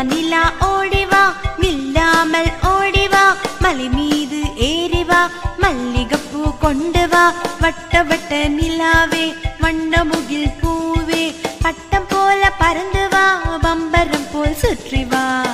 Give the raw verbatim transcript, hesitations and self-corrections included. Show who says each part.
Speaker 1: நிலா ஓடிவா நில்லாமல் ஓடிவா மலை மீது ஏறிவா மல்லிகைப்பூ கொண்டு வா வட்ட வட்ட நிலாவே வண்ணமுகில் பூவே பட்டம் போல பறந்து வா பம்பரம் போல் சுற்றி வா.